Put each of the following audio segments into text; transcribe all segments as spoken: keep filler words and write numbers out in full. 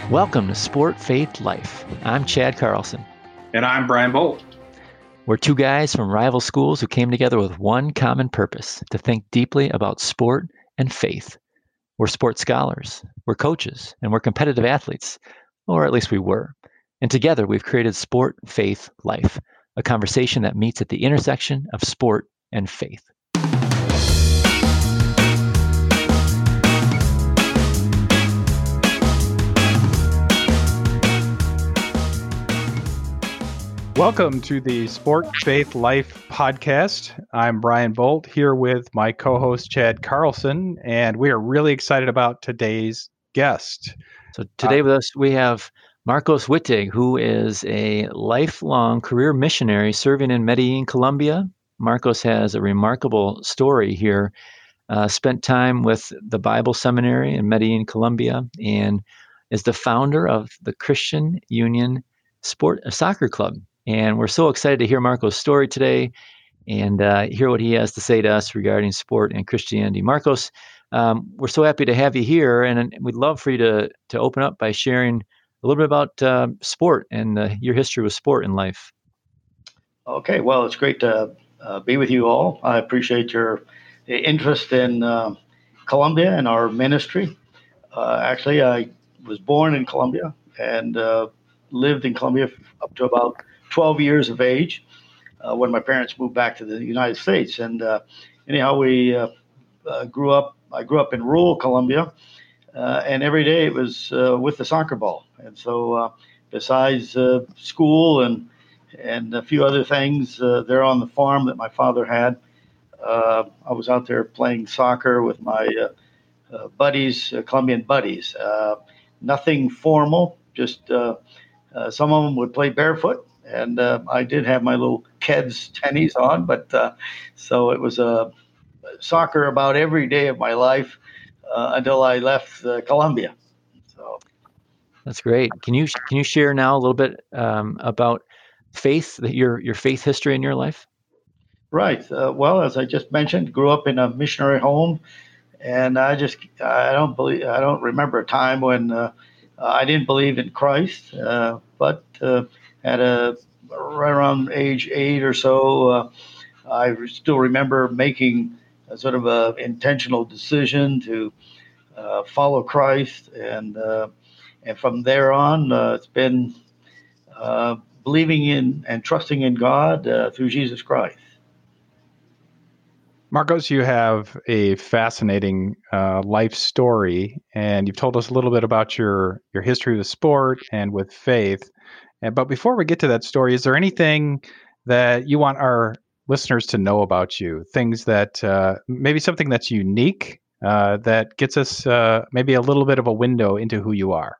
Welcome to Sport, Faith, Life. I'm Chad Carlson. And I'm Brian Bolt. We're two guys from rival schools who came together with one common purpose, to think deeply about sport and faith. We're sports scholars, we're coaches, and we're competitive athletes, or at least we were. And together we've created Sport, Faith, Life, a conversation that meets at the intersection of sport and faith. Welcome to the Sport, Faith, Life podcast. I'm Brian Bolt here with my co-host Chad Carlson, and we are really excited about today's guest. So today uh, with us, we have Marcos Wittig, who is a lifelong career missionary serving in Medellin, Colombia. Marcos has a remarkable story here. Uh, spent time with the Bible Seminary in Medellin, Colombia, and is the founder of the Christian Union Sport uh, Soccer Club. And we're so excited to hear Marcos' story today and uh, hear what he has to say to us regarding sport and Christianity. Marcos, um, we're so happy to have you here, and we'd love for you to to open up by sharing a little bit about uh, sport and uh, your history with sport in life. Okay, well, it's great to uh, be with you all. I appreciate your interest in uh, Colombia and our ministry. Uh, actually, I was born in Colombia and uh, lived in Colombia up to about twelve years of age uh, when my parents moved back to the United States. And uh, anyhow, we uh, uh, grew up, I grew up in rural Colombia, uh, and every day it was uh, with the soccer ball. And so uh, besides uh, school and and a few other things uh, there on the farm that my father had, uh, I was out there playing soccer with my uh, uh, buddies, uh, Colombian buddies. Uh, nothing formal, just uh, uh, some of them would play barefoot. And uh, I did have my little Keds tennies on, but uh, so it was a uh, soccer about every day of my life uh, until I left uh, Colombia. So that's great. Can you can you share now a little bit um, about faith, your your faith history in your life? Right. Uh, well, as I just mentioned, grew up in a missionary home, and I just I don't believe I don't remember a time when uh, I didn't believe in Christ, uh, but uh, at a right around age eight or so, uh, I still remember making a sort of a intentional decision to uh, follow Christ, and uh, and from there on, uh, it's been uh, believing in and trusting in God uh, through Jesus Christ. Marcos, you have a fascinating uh, life story, and you've told us a little bit about your your history with sport and with faith. But before we get to that story, is there anything that you want our listeners to know about you? Things that uh, maybe something that's unique uh, that gets us uh, maybe a little bit of a window into who you are?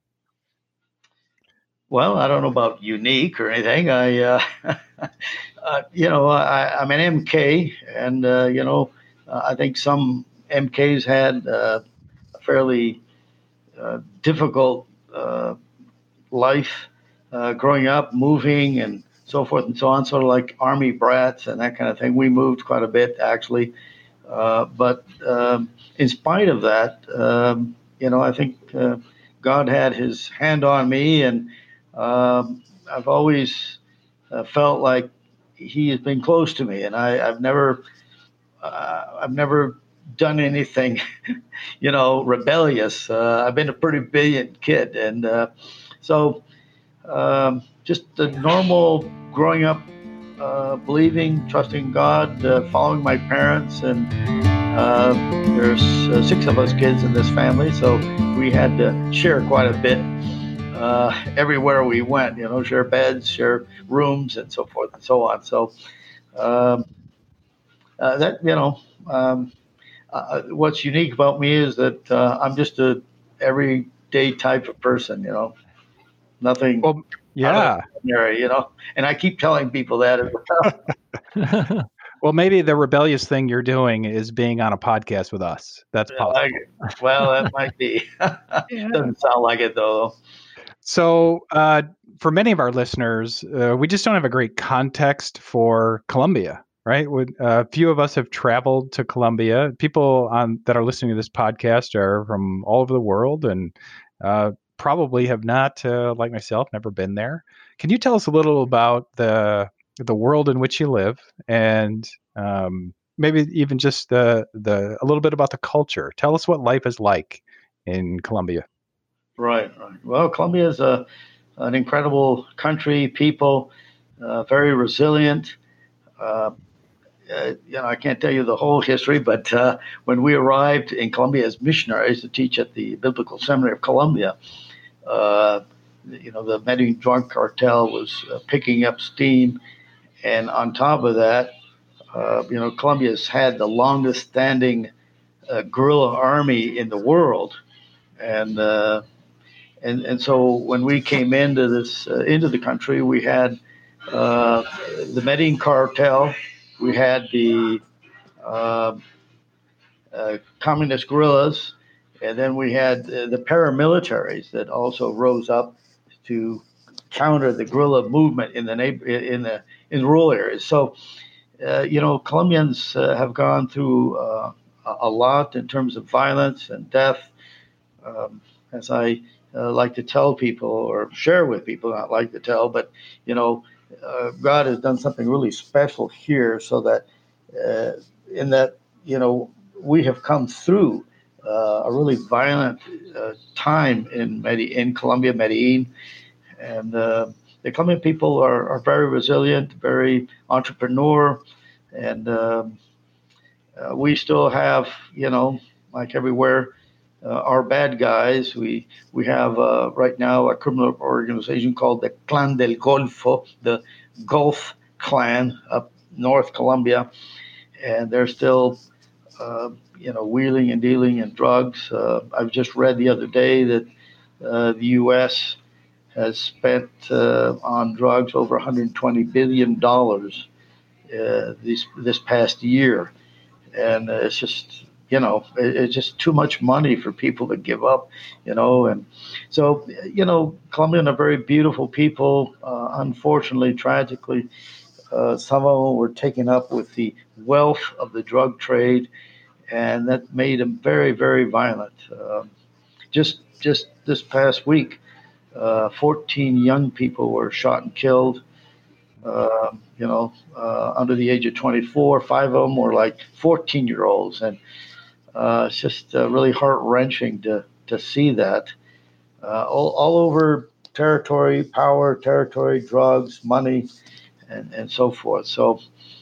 Well, I don't know about unique or anything. I, uh, uh, you know, I, I'm an M K, and uh, you know, uh, I think some M Ks had uh, a fairly uh, difficult uh, life. Uh, growing up, moving, and so forth and so on, sort of like army brats and that kind of thing. We moved quite a bit, actually. Uh, but um, in spite of that, um, you know, I think uh, God had his hand on me, and um, I've always uh, felt like he has been close to me, and I, I've never, uh, I've never done anything, you know, rebellious. Uh, I've been a pretty brilliant kid, and uh, so. Um, just the normal growing up, uh, believing, trusting God, uh, following my parents, and uh, there's uh, six of us kids in this family, so we had to share quite a bit uh, everywhere we went. You know, share beds, share rooms, and so forth and so on. So um, uh, that you know, um, uh, what's unique about me is that uh, I'm just a everyday type of person. You know. Nothing. Well, yeah. You know, and I keep telling people that as well. Well, maybe the rebellious thing you're doing is being on a podcast with us. That's possible. Uh, well, that might be. Yeah. Doesn't sound like it, though. So, uh, for many of our listeners, uh, we just don't have a great context for Colombia, right? A uh, few of us have traveled to Colombia. People on that are listening to this podcast are from all over the world, and uh, probably have not, uh, like myself, never been there. Can you tell us a little about the the world in which you live, and um, maybe even just the the a little bit about the culture? Tell us what life is like in Colombia. Right, right. Well, Colombia is a an incredible country, people, uh, very resilient. Uh, uh, you know, I can't tell you the whole history, but uh, when we arrived in Colombia as missionaries to teach at the Biblical Seminary of Colombia, uh, you know, the Medellin drug cartel was uh, picking up steam, and on top of that, uh, you know, Colombia's had the longest standing uh, guerrilla army in the world, and uh, and and so when we came into this uh, into the country, we had uh, the Medellin cartel, we had the uh, uh, communist guerrillas, and then we had uh, the paramilitaries that also rose up to counter the guerrilla movement in the neighbor, in the in rural areas. So, uh, you know, Colombians uh, have gone through uh, a lot in terms of violence and death. Um, as I uh, like to tell people or share with people, not like to tell, but you know, uh, God has done something really special here, so that uh, in that you know we have come through uh, a really violent uh, time in Medi- in Colombia, Medellin, and uh, the Colombian people are, are very resilient, very entrepreneur, and um, uh, we still have, you know, like everywhere, uh, our bad guys. We we have uh, right now a criminal organization called the Clan del Golfo, the Gulf Clan up North Colombia, and they're still, uh, you know, wheeling and dealing in drugs. Uh, I've just read the other day that uh, the U S has spent uh, on drugs over one hundred twenty billion dollars uh, this this past year, and uh, it's just you know it, it's just too much money for people to give up, you know. And so you know, Colombian are very beautiful people. Uh, unfortunately, tragically, uh, some of them were taken up with the wealth of the drug trade, and that made them very, very violent. Um, just just this past week, uh, fourteen young people were shot and killed. Uh, you know, uh, under the age of twenty-four, five of them were like fourteen year olds, and uh, it's just uh, really heart wrenching to to see that uh, all, all over territory, power, territory, drugs, money, and, and so forth. So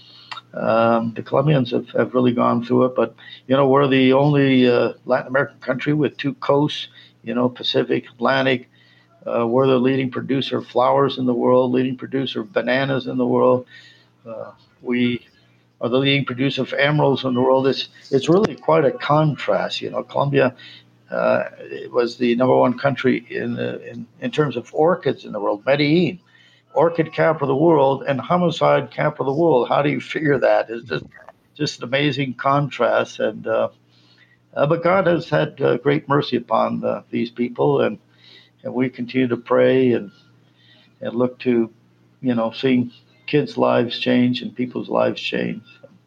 um, the Colombians have, have really gone through it, but you know, we're the only uh, Latin American country with two coasts, you know, Pacific, Atlantic. Uh, we're the leading producer of flowers in the world, leading producer of bananas in the world. Uh, we are the leading producer of emeralds in the world. It's it's really quite a contrast. You know, Colombia uh, was the number one country in, uh, in in terms of orchids in the world. Medellin, orchid capital of the world, and homicide capital of the world. How do you figure that? It's just just an amazing contrast. And uh, uh, but God has had uh, great mercy upon uh, these people, and and we continue to pray and and look to, you know, seeing kids' lives change and people's lives change.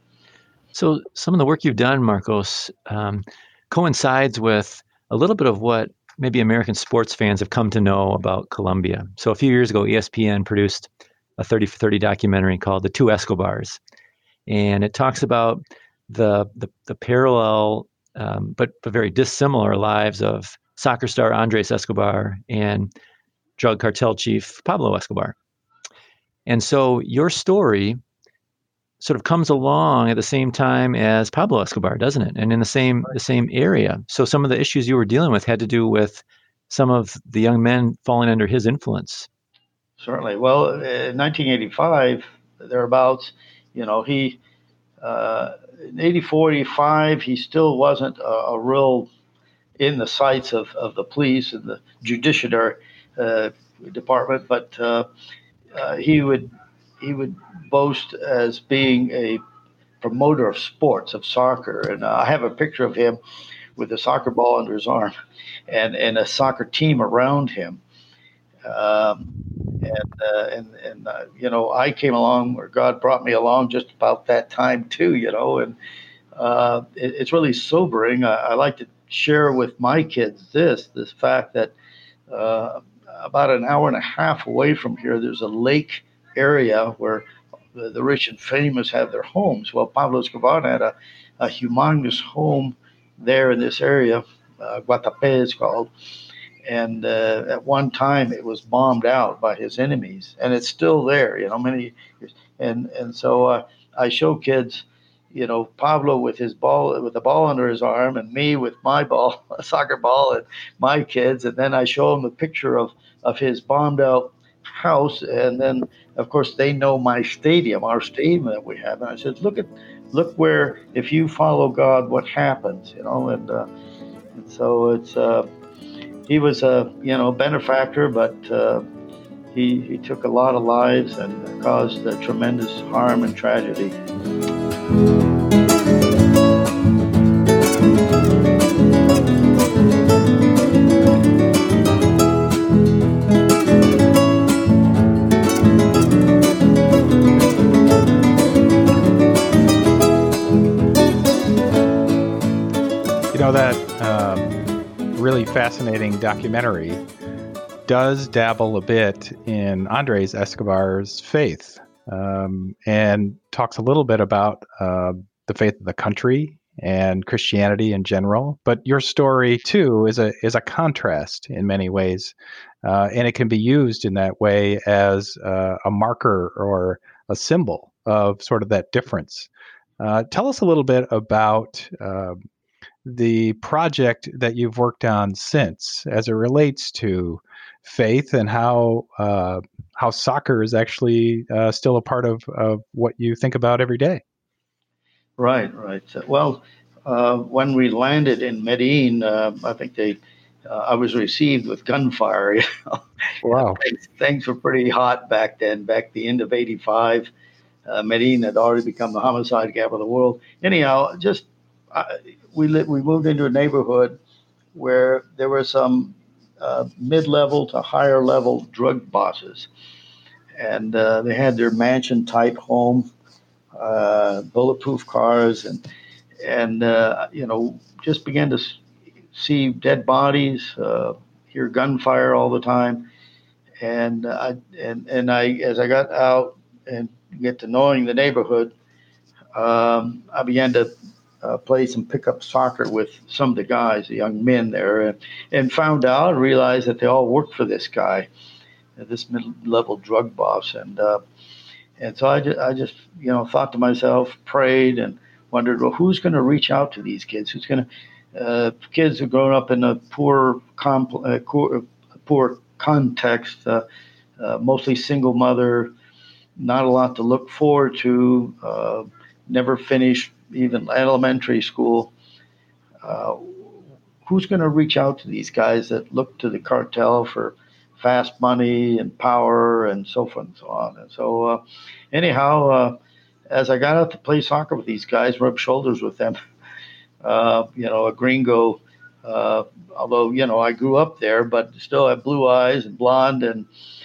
So some of the work you've done, Marcos, um, coincides with a little bit of what maybe American sports fans have come to know about Colombia. So a few years ago, E S P N produced a thirty for thirty documentary called The Two Escobars. And it talks about the the, the parallel, um, but, but very dissimilar lives of soccer star Andres Escobar and drug cartel chief Pablo Escobar. And so your story sort of comes along at the same time as Pablo Escobar, doesn't it? And in the same the same area. So some of the issues you were dealing with had to do with some of the young men falling under his influence. Certainly. Well, in nineteen eighty-five, thereabouts, you know, he uh, in eighty-four, eighty-five, he still wasn't a, a real in the sights of, of the police and the judiciary uh, department, but uh, uh, he would he would boast as being a promoter of sports, of soccer. And uh, I have a picture of him with a soccer ball under his arm and, and a soccer team around him. Um, and, uh, and, and uh, you know, I came along, or God brought me along just about that time too, you know, and uh, it, it's really sobering. I, I like to share with my kids this, this fact that uh, about an hour and a half away from here, there's a lake area where the, the rich and famous have their homes. Well, Pablo Escobar had a, a humongous home there in this area, uh, Guatapé is called. And uh, at one time, it was bombed out by his enemies, and it's still there. You know, many years. And and so uh, I show kids, you know, Pablo with his ball, with the ball under his arm, and me with my ball, a soccer ball, and my kids. And then I show them a picture of of his bombed out house, and then of course they know my stadium, our stadium that we have. And I said, look at, look where if you follow God, what happens, you know. And, uh, and so it's. Uh, he was a you know benefactor, but uh, he he took a lot of lives and caused a tremendous harm and tragedy. You know that. Um, really fascinating documentary does dabble a bit in Andres Escobar's faith, um, and talks a little bit about uh, the faith of the country and Christianity in general. But your story too is a is a contrast in many ways, uh, and it can be used in that way as uh, a marker or a symbol of sort of that difference. Uh, tell us a little bit about uh, the project that you've worked on since, as it relates to faith and how uh, how soccer is actually uh, still a part of, of what you think about every day. Right, right. Well, uh, when we landed in Medellin, uh, I think they, uh, I was received with gunfire. You know? Wow. things, things were pretty hot back then. Back the end of eighty-five, uh, Medellin had already become the homicide capital of the world. Anyhow, just. Uh, we li- we moved into a neighborhood where there were some uh, mid-level to higher level drug bosses, and uh, they had their mansion type home, uh, bulletproof cars, and and uh, you know just began to see dead bodies, uh, hear gunfire all the time, and uh, I and and I as I got out and get to knowing the neighborhood, um, I began to uh, play some pickup soccer with some of the guys, the young men there, and, and found out and realized that they all worked for this guy, this mid-level drug boss, and uh, and so I just, I just you know thought to myself, prayed, and wondered, well, who's going to reach out to these kids? Who's going to uh, kids who grown up in a poor, compl- uh, poor context, uh, uh, mostly single mother, not a lot to look forward to, uh, never finished even elementary school. Uh, who's going to reach out to these guys that look to the cartel for fast money and power and so forth and so on? And so, uh, anyhow, uh, as I got out to play soccer with these guys, rub shoulders with them, uh, you know, a gringo, uh, although, you know, I grew up there, but still had blue eyes and blonde, and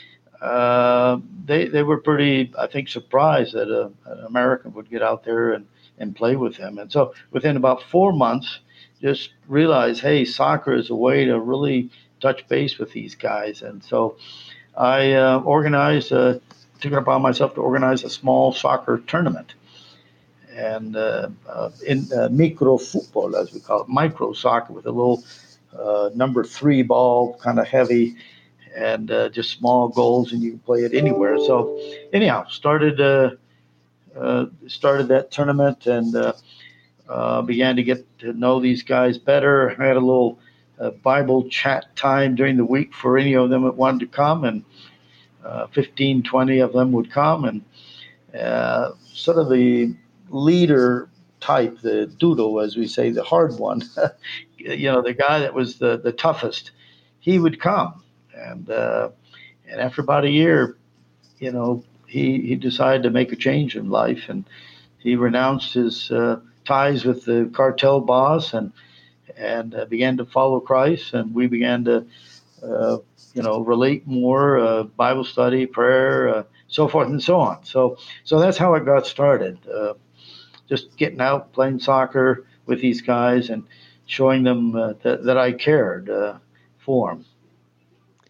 uh, they they were pretty, I think, surprised that a, an American would get out there and, and play with them. And so within about four months, just realized, hey, soccer is a way to really touch base with these guys. And so I uh, organized, uh, took it upon myself to organize a small soccer tournament. And uh, uh, in uh, micro football, as we call it, micro soccer with a little uh, number three ball, kind of heavy, and uh, just small goals, and you can play it anywhere. So, anyhow, started uh, uh, started that tournament and uh, uh, began to get to know these guys better. I had a little uh, Bible chat time during the week for any of them that wanted to come, and uh, fifteen, twenty of them would come, and uh, sort of the leader type, the doodle, as we say, the hard one, you know, the guy that was the, the toughest, he would come. And uh, and after about a year, you know, he, he decided to make a change in life, and he renounced his uh, ties with the cartel boss and and uh, began to follow Christ. And we began to, uh, you know, relate more, uh, Bible study, prayer, uh, so forth and so on. So so that's how it got started. Uh, just getting out, playing soccer with these guys, and showing them uh, that, that I cared uh, for them.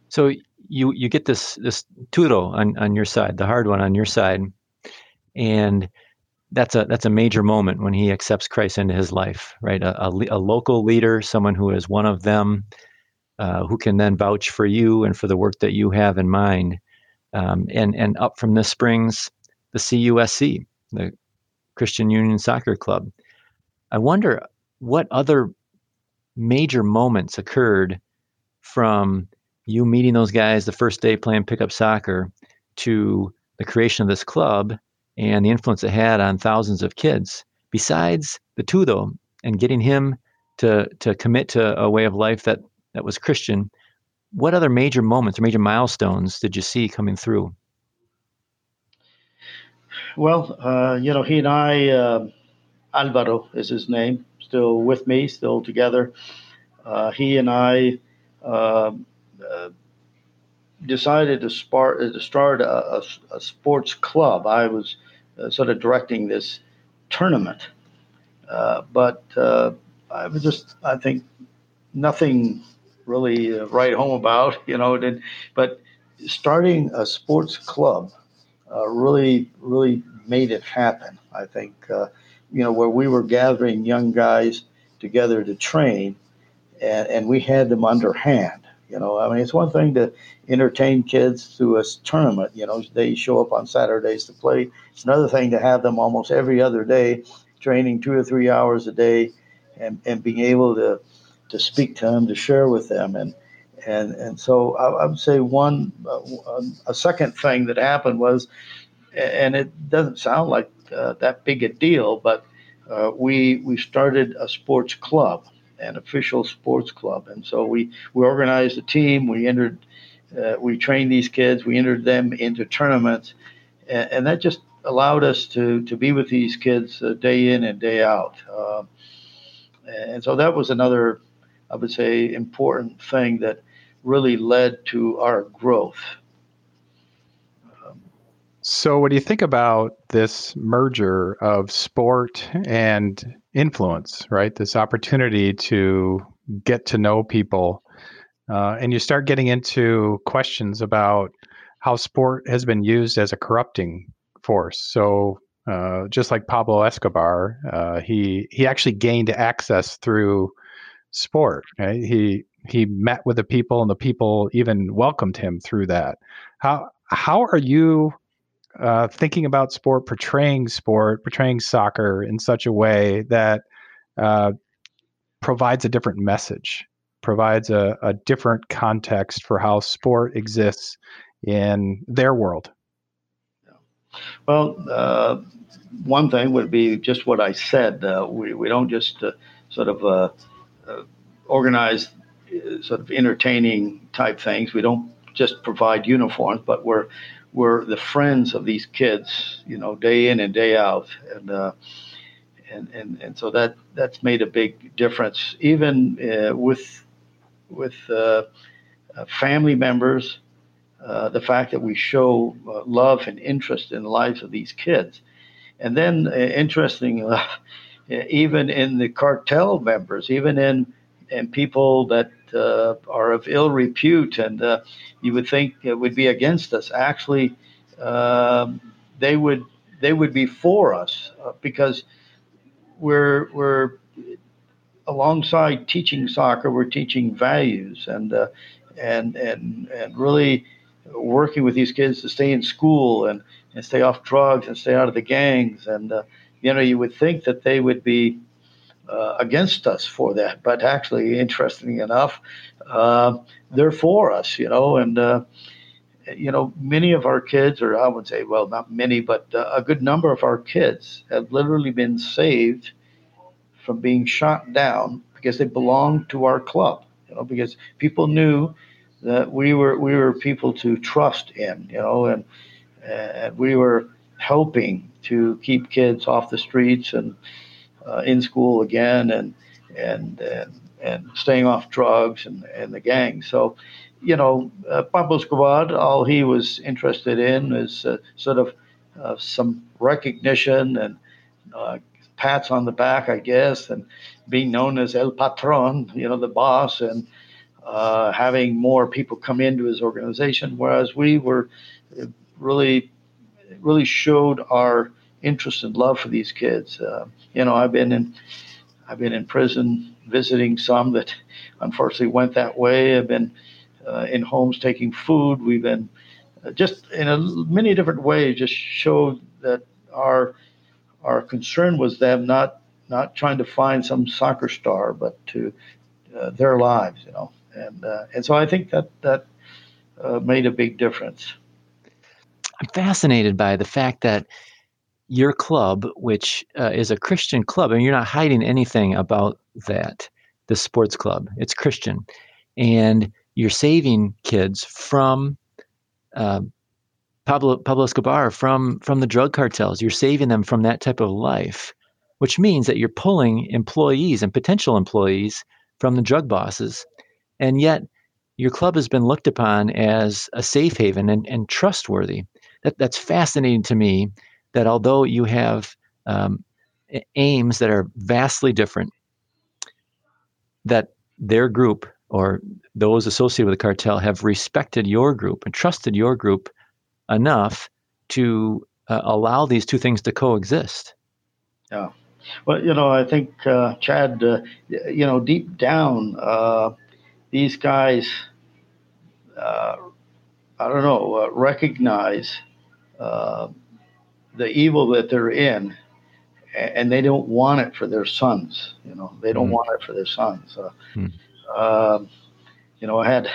So you you get this this tudo on, on your side, the hard one on your side, and that's a that's a major moment when he accepts Christ into his life, right? A, a, a local leader, someone who is one of them, uh, who can then vouch for you and for the work that you have in mind. Um, and and up from this springs the C U S C, the Christian Union Soccer Club. I wonder what other major moments occurred from you meeting those guys the first day playing pickup soccer to the creation of this club and the influence it had on thousands of kids. Besides the tudo and getting him to to commit to a way of life that that was Christian, what other major moments or major milestones did you see coming through? Well, uh, you know, he and I, uh, Alvaro is his name, still with me, still together. Uh, he and I uh, uh, decided to, spart, to start a, a, a sports club. I was uh, sort of directing this tournament, uh, but uh, I was just, I think, nothing really uh, write home about, you know. Did, but starting a sports club uh, really, really made it happen. I think, uh, you know, where we were gathering young guys together to train, and, and we had them underhand. You know, I mean, it's one thing to entertain kids through a tournament. You know, they show up on Saturdays to play. It's another thing to have them almost every other day, training two or three hours a day, and, and being able to to speak to them, to share with them, and and and so I, I would say one uh, a second thing that happened was, and it doesn't sound like uh, that big a deal, but uh, we we started a sports club, an official sports club, and so we we organized a team. We entered, uh, we trained these kids. We entered them into tournaments, and, and that just allowed us to to be with these kids uh, day in and day out. Uh, and so that was another, I would say, important thing that really led to our growth. So, what do you think about this merger of sport and influence, right? This opportunity to get to know people. Uh, and you start getting into questions about how sport has been used as a corrupting force. So, uh, just like Pablo Escobar, uh, he he actually gained access through sport. Right? He he met with the people, and the people even welcomed him through that. How how are you uh, thinking about sport, portraying sport, portraying soccer in such a way that uh, provides a different message, provides a, a different context for how sport exists in their world? Well, uh, one thing would be just what I said. Uh, we, we don't just uh, sort of uh, uh, organize uh, sort of entertaining type things. We don't just provide uniforms, but we're we're the friends of these kids, you know, day in and day out, and uh, and, and and so that that's made a big difference, even uh, with with uh, uh, family members. Uh, the fact that we show uh, love and interest in the lives of these kids. And then, uh, interesting, uh, even in the cartel members, even in, in people that uh, are of ill repute and uh, you would think it would be against us, actually, um, they would they would be for us uh, because we're we're alongside teaching soccer, we're teaching values and uh, and and and really working with these kids to stay in school and, and stay off drugs and stay out of the gangs. And uh, you know, you would think that they would be uh, against us for that, but actually, interestingly enough, uh, they're for us. You know, and uh, you know, many of our kids, or I would say, well, not many, but uh, a good number of our kids have literally been saved from being shot down because they belonged to our club. You know, because people knew that we were we were people to trust in. You know, and and we were helping to keep kids off the streets and uh, in school again, and and and and staying off drugs and and the gang. So, you know, uh, Pablo Escobar, all he was interested in is uh, sort of uh, some recognition and uh, pats on the back, I guess, and being known as El Patron, you know, the boss. And uh, having more people come into his organization, whereas we were really, really showed our interest and love for these kids. Uh, you know, I've been in, I've been in prison visiting some that unfortunately went that way. I've been uh, in homes taking food. We've been uh, just in a, many different ways, just showed that our our concern was them not not trying to find some soccer star, but to uh, their lives, you know. And uh, and so I think that that uh, made a big difference. I'm fascinated by the fact that your club, which uh, is a Christian club, and you're not hiding anything about that, the sports club, it's Christian, and you're saving kids from uh, Pablo Pablo Escobar, from from the drug cartels. You're saving them from that type of life, which means that you're pulling employees and potential employees from the drug bosses, and yet your club has been looked upon as a safe haven and, and trustworthy. That that's fascinating to me. That although you have um, aims that are vastly different, that their group or those associated with the cartel have respected your group and trusted your group enough to uh, allow these two things to coexist. Yeah. Well, you know, I think uh, Chad, uh, you know, deep down, uh, these guys, uh, I don't know, uh, recognize uh, the evil that they're in, and they don't want it for their sons. You know, they don't mm. want it for their sons. Uh, mm. uh, you know, I had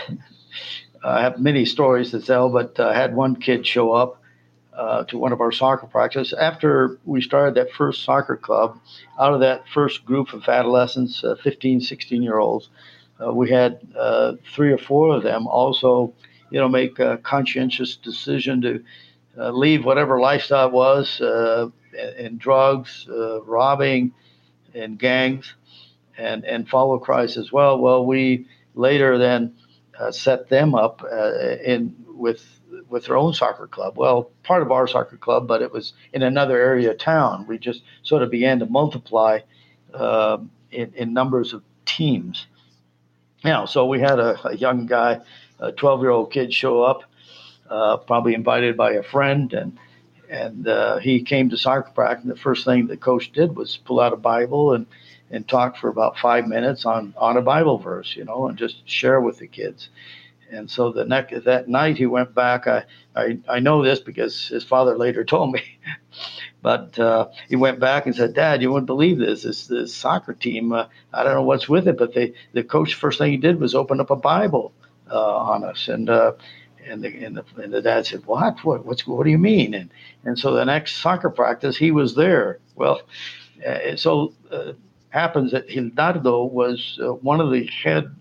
I have many stories to tell, but I had one kid show up uh, to one of our soccer practices after we started that first soccer club. Out of that first group of adolescents, uh, fifteen, sixteen year olds, uh, we had uh, three or four of them also, you know, make a conscientious decision to uh, leave whatever lifestyle it was, uh, in drugs, uh, robbing, and gangs, and and follow Christ as well. Well, we later then uh, set them up uh, in with with their own soccer club. Well, part of our soccer club, but it was in another area of town. We just sort of began to multiply uh, in, in numbers of teams. You know, so we had a, a young guy, a twelve-year-old kid, show up, uh, probably invited by a friend, and and uh, he came to soccer practice. And the first thing the coach did was pull out a Bible and and talk for about five minutes on on a Bible verse, you know, and just share with the kids. And so the next that night he went back. I I, I know this because his father later told me. But uh, he went back and said, "Dad, you wouldn't believe this. This, this soccer team. Uh, I don't know what's with it, but they the coach first thing he did was open up a Bible uh, on us." And uh, and the, and the and the dad said, "What? What? What's what do you mean?" And and so the next soccer practice he was there. Well, uh, so uh, happens that Hildardo was uh, one of the head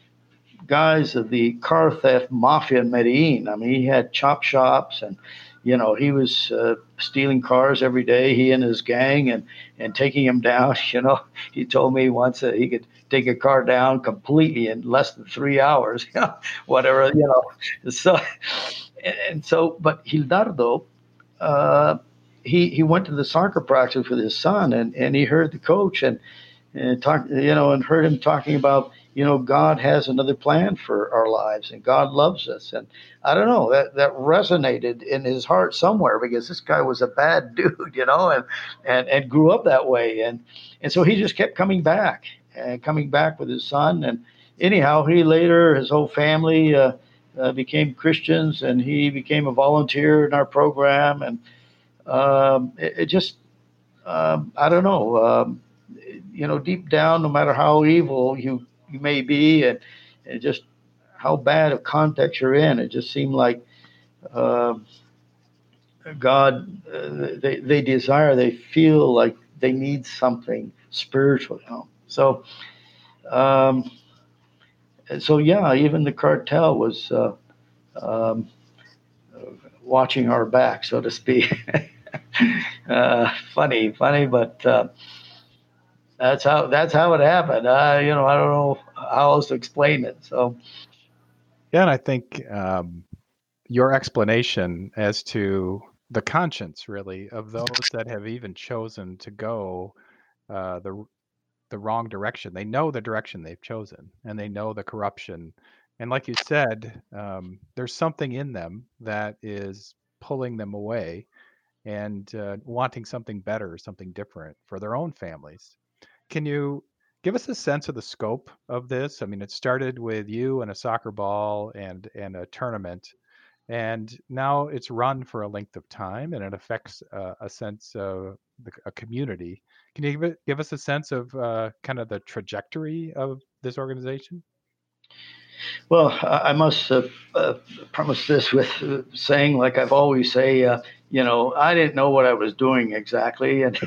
guys of the car theft mafia in Medellin. I mean, he had chop shops, and you know, he was uh, stealing cars every day, he and his gang, and and taking them down. You know, he told me once that he could take a car down completely in less than three hours. You know, whatever, you know. So and, and so, but Hildardo, uh, he he went to the soccer practice with his son, and and he heard the coach and and talk, you know, and heard him talking about, you know, God has another plan for our lives, and God loves us. And I don't know, that that resonated in his heart somewhere, because this guy was a bad dude, you know, and and and grew up that way, and and so he just kept coming back and coming back with his son. And anyhow, he later, his whole family uh, uh, became Christians, and he became a volunteer in our program. And um, it, it just, um, I don't know. Um, you know, deep down, no matter how evil you, you may be, and, and just how bad of context you're in, it just seemed like uh, God, uh, they, they desire, they feel like they need something spiritual, you know. So, um, so yeah, even the cartel was uh, um, watching our back, so to speak. uh, funny, funny, but uh, That's how that's how it happened. Uh, you know, I don't know how else to explain it. So, yeah, and I think um, your explanation as to the conscience, really, of those that have even chosen to go uh, the the wrong direction. They know the direction they've chosen, and they know the corruption. And like you said, um, there's something in them that is pulling them away and uh, wanting something better, something different for their own families. Can you give us a sense of the scope of this? I mean, it started with you and a soccer ball and and a tournament, and now it's run for a length of time, and it affects uh, a sense of the, a community. Can you give, it, give us a sense of uh, kind of the trajectory of this organization? Well, I I must uh, uh, premise this with uh, saying, like I've always say, uh, you know, I didn't know what I was doing exactly, and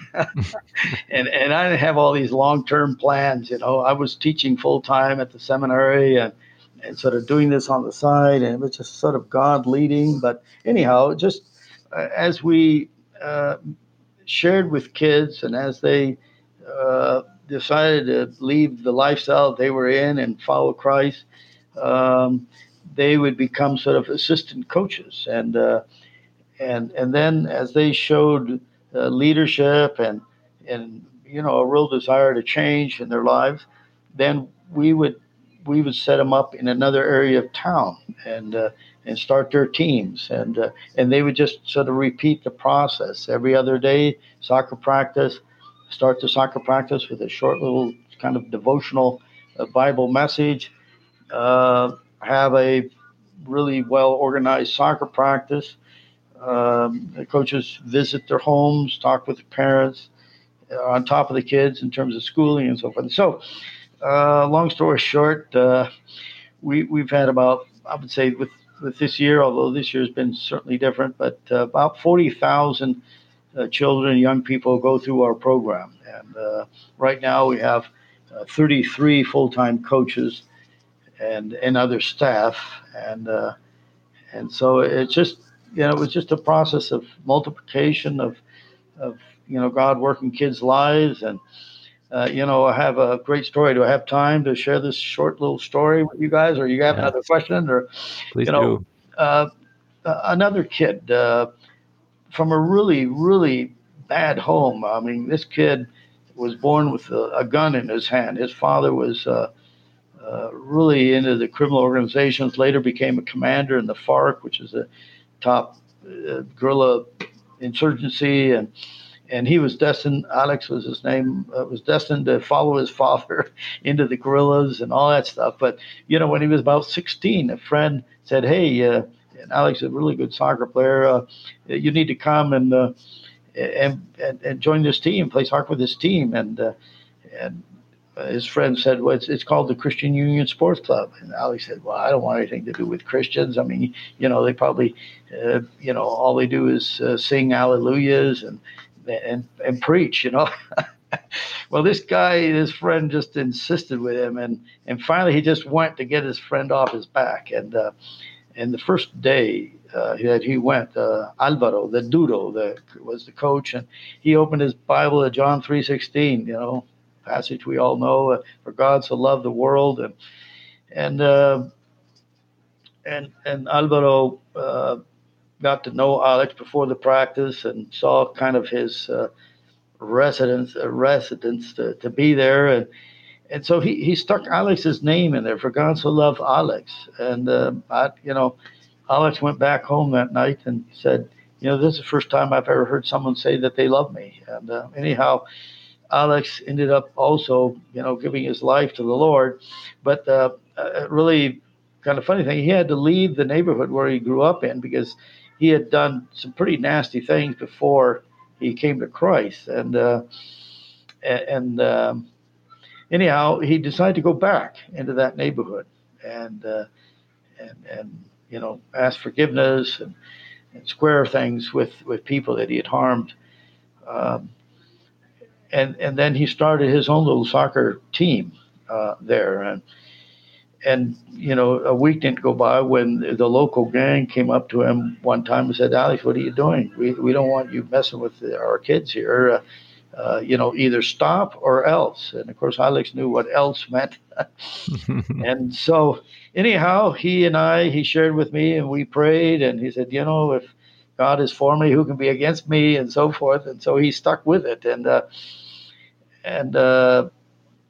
and and I didn't have all these long term plans. You know, I was teaching full time at the seminary and and sort of doing this on the side, and it was just sort of God leading. But anyhow, just uh, as we uh, shared with kids, and as they uh, decided to leave the lifestyle they were in and follow Christ, um, they would become sort of assistant coaches, and uh, and and then as they showed uh, leadership and and you know a real desire to change in their lives, then we would we would set them up in another area of town and uh, and start their teams, and uh, and they would just sort of repeat the process every other day. Soccer practice, start the soccer practice with a short little kind of devotional uh, Bible message, uh, have a really well organized soccer practice. Um, the coaches visit their homes, talk with the parents, uh, on top of the kids in terms of schooling and so forth. So, uh, long story short, uh, we we've had about, I would say, with with this year, although this year has been certainly different, but uh, about forty thousand uh, children, young people go through our program, and uh, right now we have uh, thirty-three full-time coaches and and other staff, and uh, and so it's just, you know it was just a process of multiplication of of you know God working kids' lives. And uh, you know I have a great story. Do I have time to share this short little story with you guys, or you have Yeah, another question, or please you know do. uh, another kid uh, from a really really bad home. I mean, this kid was born with a, a gun in his hand. His father was uh, uh, really into the criminal organizations, later became a commander in the FARC, which is a top uh, guerrilla insurgency, and and he was destined. Alex was his name. Uh, was destined to follow his father into the guerrillas and all that stuff. But you know, when he was about sixteen, a friend said, "Hey, uh, and Alex is a really good soccer player. Uh, you need to come and, uh, and and and join this team, play soccer with this team." And uh, and uh, his friend said, "Well, it's, it's called the Christian Union Sports Club." And Ali said, "Well, I don't want anything to do with Christians. I mean, you know, they probably, uh, you know, all they do is uh, sing hallelujahs and and and preach, you know." Well, this guy, his friend, just insisted with him, and and finally he just went to get his friend off his back. And uh, and the first day uh, that he went, uh, Alvaro, the Duro, the was the coach, and he opened his Bible at John three sixteen, you know, passage we all know, uh, for God so loved the world. And and uh, and and Alvaro uh, got to know Alex before the practice and saw kind of his uh, residence uh, residence to, to be there. and and so he, he stuck Alex's name in there, for God so loved Alex. And uh, I, you know, Alex went back home that night and said, you know, this is the first time I've ever heard someone say that they love me. And uh, anyhow, Alex ended up also, you know, giving his life to the Lord. But uh, uh, really kind of funny thing, he had to leave the neighborhood where he grew up in because he had done some pretty nasty things before he came to Christ. And uh, and um, anyhow, he decided to go back into that neighborhood and uh, and and you know ask forgiveness and, and square things with with people that he had harmed. Um, and and then he started his own little soccer team uh, there, and and you know a week didn't go by when the local gang came up to him one time and said, "Alex, what are you doing? We we don't want you messing with the, our kids here. Uh, uh, you know, either stop or else." And of course, Alex knew what else meant. And so, anyhow, he and I, he shared with me, and we prayed, and he said, "You know, if God is for me, who can be against me?" and so forth. And so he stuck with it, and uh, and uh,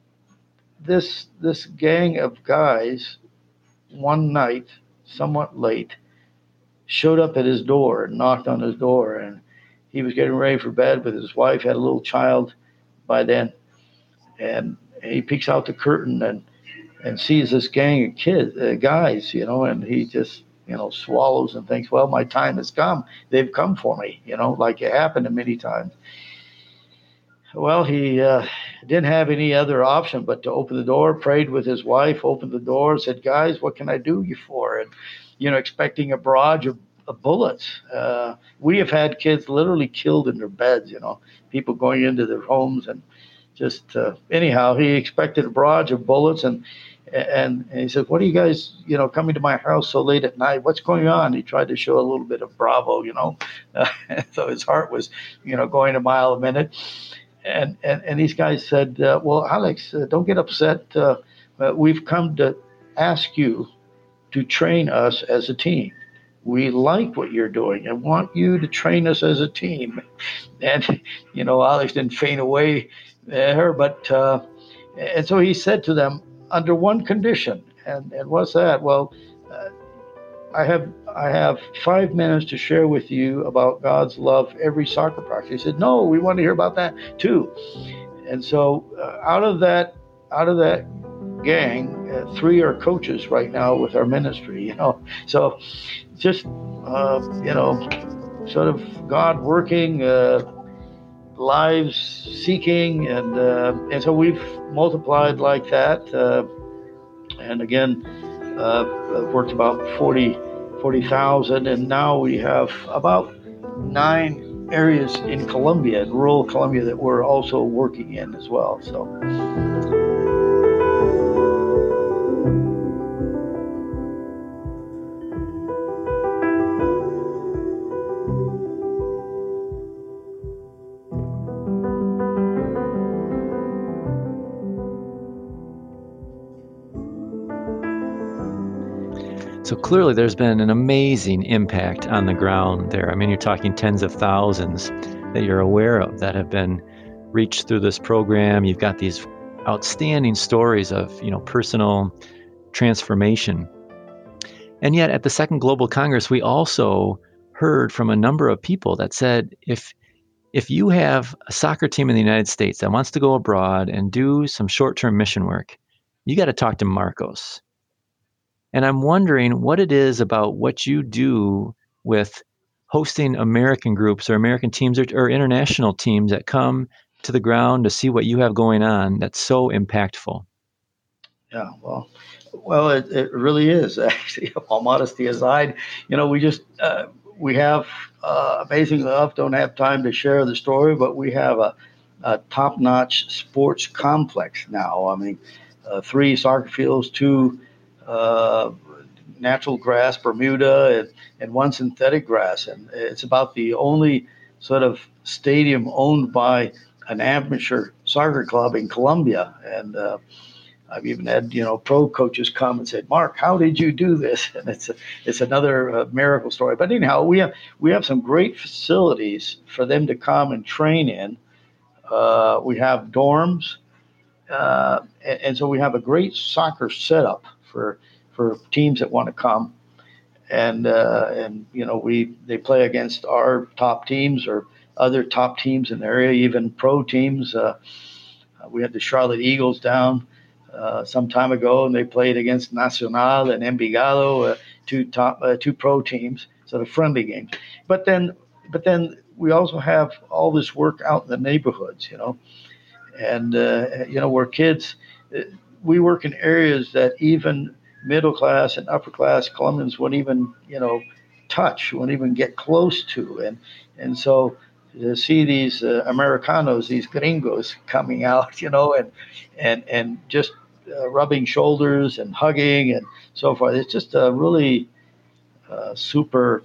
this this gang of guys one night, somewhat late, showed up at his door and knocked on his door, and he was getting ready for bed with his wife, had a little child by then, and he peeks out the curtain and and sees this gang of kids, uh, guys, you know, and he just, you know, swallows and thinks, well, my time has come. They've come for me, you know, like it happened many times. Well, he uh, didn't have any other option but to open the door, prayed with his wife, opened the door, said, guys, what can I do you for? And, you know, expecting a barrage of, of bullets. Uh, we have had kids literally killed in their beds, you know, people going into their homes and just, uh, anyhow, he expected a barrage of bullets. And, and, and he said, what are you guys, you know, coming to my house so late at night? What's going on? He tried to show a little bit of bravo, you know, uh, so his heart was, you know, going a mile a minute. And, and, and these guys said, uh, well, Alex, uh, don't get upset. Uh, uh, we've come to ask you to train us as a team. We like what you're doing and want you to train us as a team. And, you know, Alex didn't faint away there, but, uh, and so he said to them, under one condition. And, and what's that? Well, uh, I have I have five minutes to share with you about God's love every soccer practice. He said, no, we want to hear about that too. And so uh, out of that out of that gang, uh, three are coaches right now with our ministry, you know. So just, uh, you know, sort of God working, uh, lives seeking, and uh, and so we've multiplied like that. Uh, and again, uh, worked about forty thousand, and now we have about nine areas in Colombia, in rural Colombia, that we're also working in as well. So. So clearly there's been an amazing impact on the ground there. I mean, you're talking tens of thousands that you're aware of that have been reached through this program. You've got these outstanding stories of, you know, personal transformation. And yet at the Second Global Congress, we also heard from a number of people that said, if if you have a soccer team in the United States that wants to go abroad and do some short-term mission work, you got to talk to Marcos. And I'm wondering what it is about what you do with hosting American groups or American teams or, or international teams that come to the ground to see what you have going on that's so impactful. Yeah, well, well, it, it really is, actually. All modesty aside, you know, we just, uh, we have, uh, amazingly enough, don't have time to share the story, but we have a, a top-notch sports complex now. I mean, uh, three soccer fields, two Uh, natural grass, Bermuda, and, and one synthetic grass. And it's about the only sort of stadium owned by an amateur soccer club in Colombia. And uh, I've even had, you know, pro coaches come and said, Mark, how did you do this? And it's a, it's another uh, miracle story. But anyhow, we have we have some great facilities for them to come and train in. Uh, we have dorms. Uh, and, and so we have a great soccer setup for for teams that want to come, and uh, and you know we they play against our top teams or other top teams in the area, even pro teams. Uh, we had the Charlotte Eagles down uh, some time ago, and they played against Nacional and Envigado, uh, two top uh, two pro teams, so the friendly games. But then but then we also have all this work out in the neighborhoods, you know, and uh, you know where kids. We work in areas that even middle class and upper class Colombians wouldn't even, you know, touch, wouldn't even get close to. And and so to see these uh, Americanos, these gringos coming out, you know, and and and just uh, rubbing shoulders and hugging and so forth, it's just a really uh, super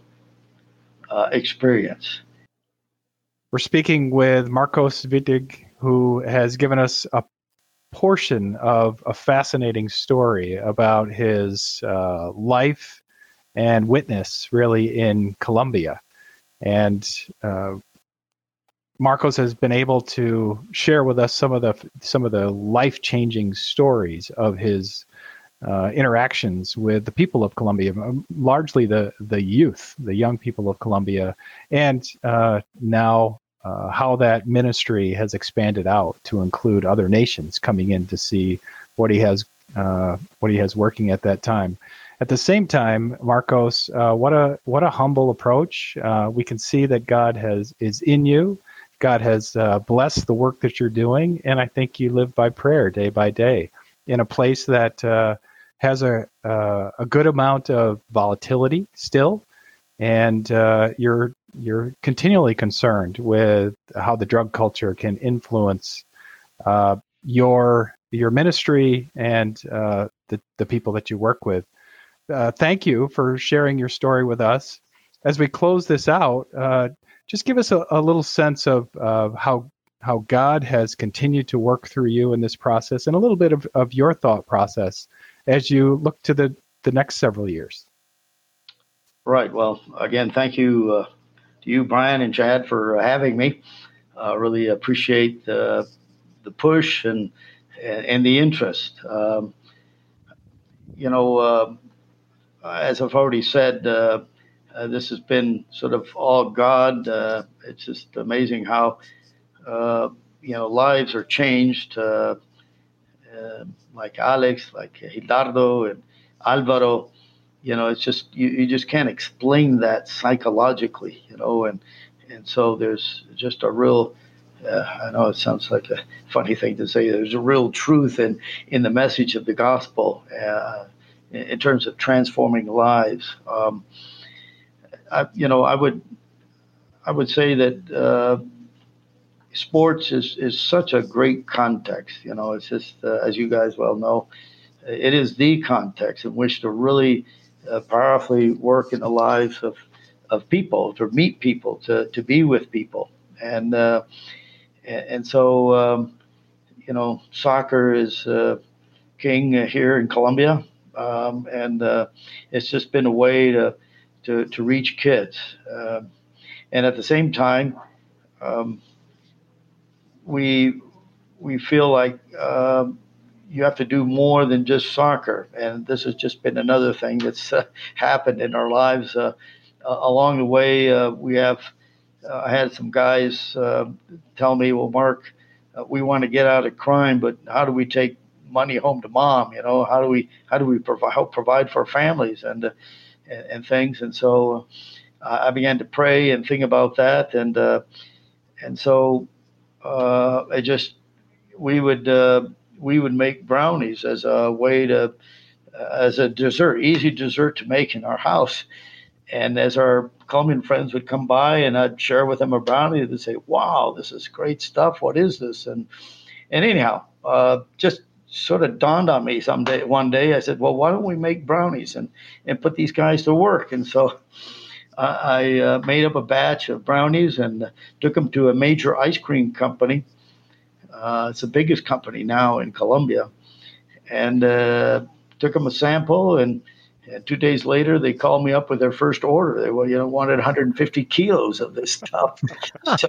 uh, experience. We're speaking with Marcos Wittig, who has given us a portion of a fascinating story about his uh, life and witness really in Colombia. And uh, Marcos has been able to share with us some of the some of the life-changing stories of his uh, interactions with the people of Colombia, largely the the youth, the young people of Colombia, and uh, now uh, how that ministry has expanded out to include other nations coming in to see what he has uh, what he has working at that time. At the same time, Marcos, uh, what a what a humble approach. Uh, we can see that God has is in you. God has uh, blessed the work that you're doing, and I think you live by prayer day by day in a place that uh, has a uh, a good amount of volatility still, and uh, you're you're continually concerned with how the drug culture can influence uh, your your ministry and uh, the the people that you work with. Uh, thank you for sharing your story with us. As we close this out, uh, just give us a, a little sense of uh, how how God has continued to work through you in this process, and a little bit of, of your thought process as you look to the, the next several years. Right. Well, again, thank you uh, to you, Brian and Chad, for uh, having me. I uh, really appreciate uh, the push and and the interest. Um, you know, uh, as I've already said, uh, uh, this has been sort of all God. Uh, it's just amazing how uh, you know lives are changed. Uh, uh, like Alex, like Hilardo and Alvaro. You know, it's just you, you just can't explain that psychologically. You know, and and so there's just a real. Uh, I know it sounds like a funny thing to say. There's a real truth in in the message of the gospel. Uh, in terms of transforming lives. Um, I, you know, I would I would say that uh, sports is, is such a great context. You know, it's just, uh, as you guys well know, it is the context in which to really uh, powerfully work in the lives of, of people, to meet people, to, to be with people. And, uh, and, and so, um, you know, soccer is uh, king here in Colombia. Um, and uh, it's just been a way to to, to reach kids, uh, and at the same time, um, we we feel like uh, you have to do more than just soccer, and this has just been another thing that's uh, happened in our lives uh, uh, along the way. Uh, we have uh, I had some guys uh, tell me, "Well, Mark, uh, we want to get out of crime, but how do we take money home to mom? You know, how do we how do we provide help provide for families and uh, and, and things?" And so uh, I began to pray and think about that, and uh, and so uh, I just we would uh, we would make brownies as a way to uh, as a dessert, easy dessert to make in our house. And as our Colombian friends would come by, and I'd share with them a brownie, they'd say, "Wow, this is great stuff. What is this?" And and anyhow, uh, just sort of dawned on me someday. One day, I said, "Well, why don't we make brownies and and put these guys to work?" And so I, I uh, made up a batch of brownies and took them to a major ice cream company. Uh, it's the biggest company now in Colombia, and uh, took them a sample. And, and two days later, they called me up with their first order. They well, you know, wanted one hundred fifty kilos of this stuff. so,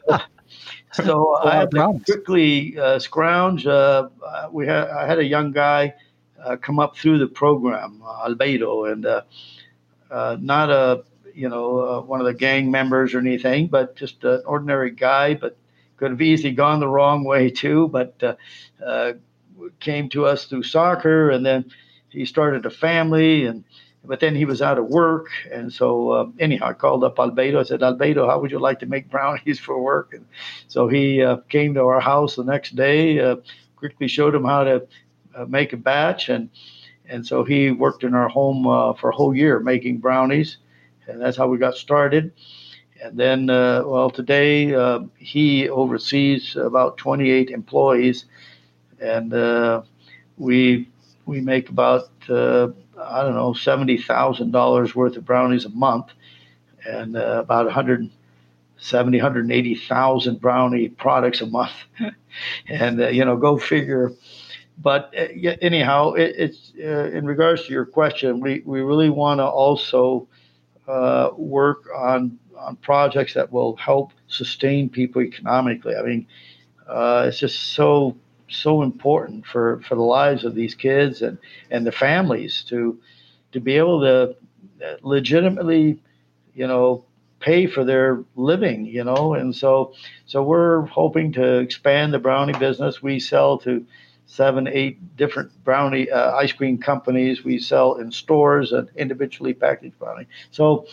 so I had to quickly uh, scrounge. Uh, we had I had a young guy uh, come up through the program, uh, Albedo, and uh, uh, not a you know uh, one of the gang members or anything, but just an ordinary guy, but could have easily gone the wrong way too. But uh, uh, came to us through soccer, and then he started a family, and but then he was out of work, and so uh, anyhow, I called up Albedo. I said, "Albedo, how would you like to make brownies for work?" And so he uh, came to our house the next day, uh, quickly showed him how to uh, make a batch, and and so he worked in our home uh, for a whole year making brownies, and that's how we got started. And then, uh, well, today uh, he oversees about twenty-eight employees, and uh, we we make about uh, I don't know seventy thousand dollars worth of brownies a month, and uh, about one hundred seventy, one hundred eighty thousand brownie products a month, and uh, you know, go figure. But uh, yeah, anyhow, it, it's uh, in regards to your question, we we really want to also uh, work on on projects that will help sustain people economically. I mean, uh, it's just so so important for, for the lives of these kids and, and the families to to be able to legitimately, you know, pay for their living, you know. And so so we're hoping to expand the brownie business. We sell to seven, eight different brownie uh, ice cream companies. We sell in stores and individually packaged brownie. So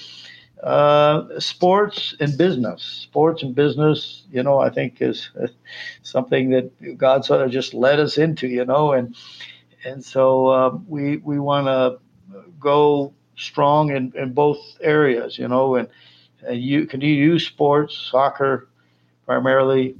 uh, sports and business, sports and business, you know, I think is uh, something that God sort of just led us into, you know, and and so uh, we we want to go strong in, in both areas, you know, and, and you can you use sports, soccer primarily,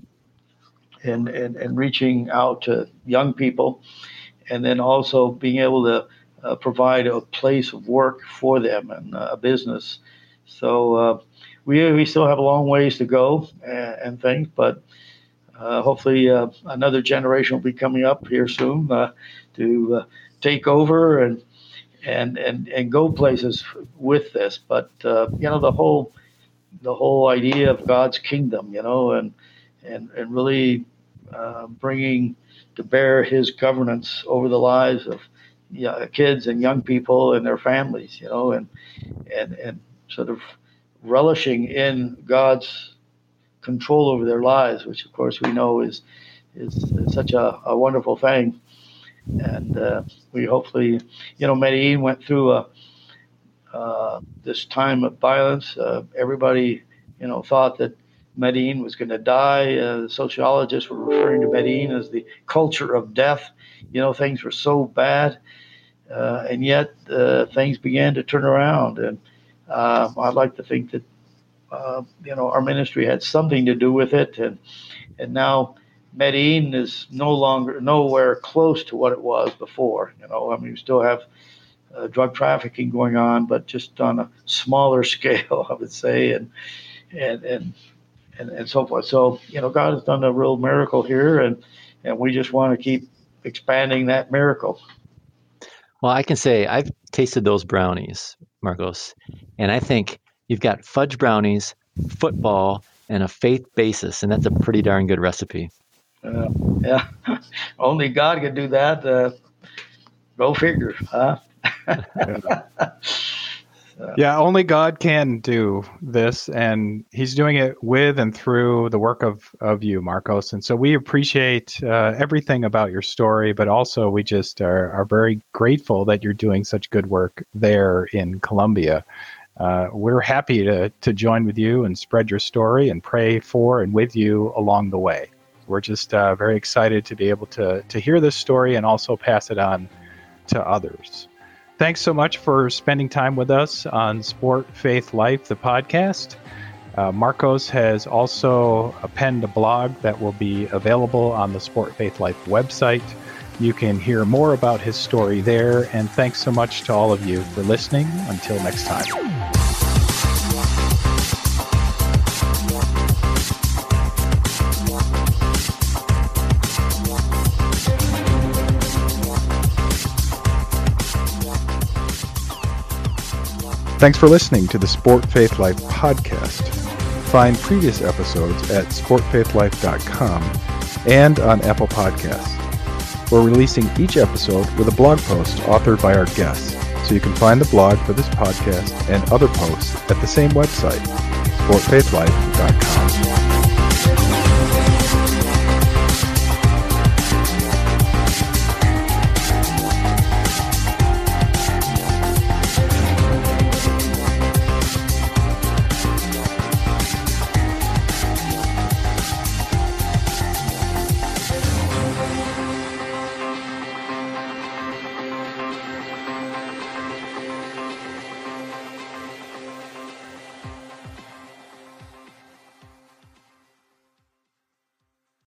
and, and, and reaching out to young people, and then also being able to uh, provide a place of work for them and uh, a business. So uh, we we still have a long ways to go and, and things, but uh, hopefully uh, another generation will be coming up here soon uh, to uh, take over and and and and go places with this. But uh, you know, the whole the whole idea of God's kingdom, you know, and and and really uh, bringing to bear His governance over the lives of you know, kids and young people and their families, you know, and and and sort of relishing in God's control over their lives, which of course we know is is, is such a, a wonderful thing. And uh, we hopefully, you know, Medellin went through a, uh, this time of violence. Uh, everybody, you know, thought that Medellin was going to die. Uh, the sociologists were referring to Medellin as the culture of death. You know, things were so bad. Uh, and yet uh, things began to turn around. And uh, I'd like to think that, uh, you know, our ministry had something to do with it. And, and now Medellin is no longer nowhere close to what it was before. You know, I mean, we still have uh, drug trafficking going on, but just on a smaller scale, I would say, and and and and, and so forth. So, you know, God has done a real miracle here, and and we just want to keep expanding that miracle. Well, I can say I've tasted those brownies, Marcos, and I think you've got fudge brownies, football, and a faith basis, and that's a pretty darn good recipe. Uh, yeah, only God could do that. Uh, go figure, huh? So. Yeah, only God can do this, and He's doing it with and through the work of, of you, Marcos. And so we appreciate uh, everything about your story, but also we just are, are very grateful that you're doing such good work there in Colombia. Uh, we're happy to to join with you and spread your story and pray for and with you along the way. We're just uh, very excited to be able to to hear this story and also pass it on to others. Thanks so much for spending time with us on Sport, Faith, Life, the podcast. Uh, Marcos has also penned a blog that will be available on the Sport, Faith, Life website. You can hear more about his story there. And thanks so much to all of you for listening. Until next time. Thanks for listening to the Sport Faith Life podcast. Find previous episodes at sport faith life dot com and on Apple Podcasts. We're releasing each episode with a blog post authored by our guests, so you can find the blog for this podcast and other posts at the same website, sport faith life dot com.